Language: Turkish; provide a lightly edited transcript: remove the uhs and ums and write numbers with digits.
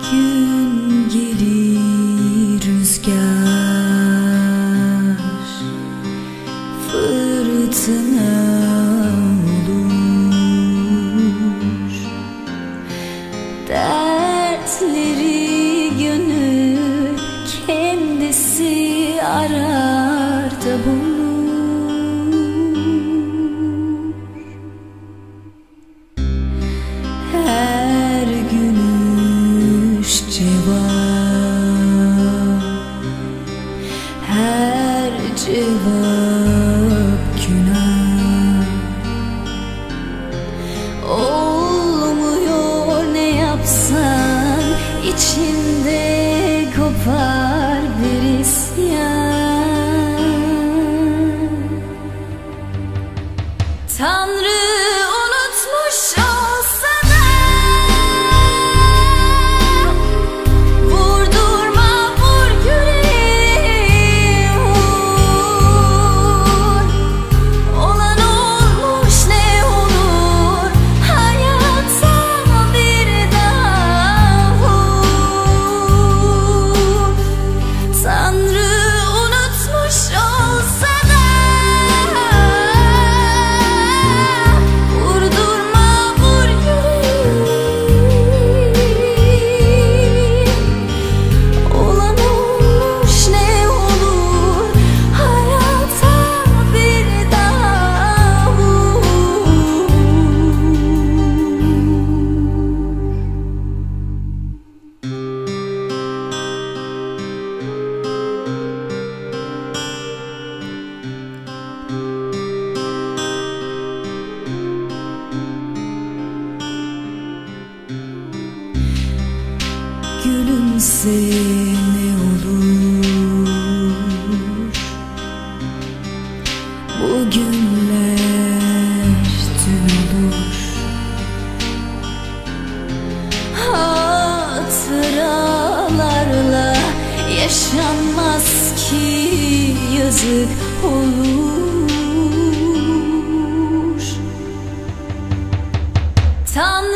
gün gelir rüzgar, fırtına olur. Dertleri gönül kendisi arar da bulur. Her gülüş cevap, her cevap günah. Olmuyor ne yapsan, içinde kopar bir isyan. Tanrı unutmuş olsa da vurdurma, vur yüreğim, vur. Olan olmuş ne olur, hayata bir daha vur. Tanrı unutmuş olsa da vurdurma, vur yüreğim. Olan olmuş ne olur, hayata bir daha vur. Gülümse ne olur, bu günler dün olur. Hatıralarla yaşanmaz ki, yazık olur.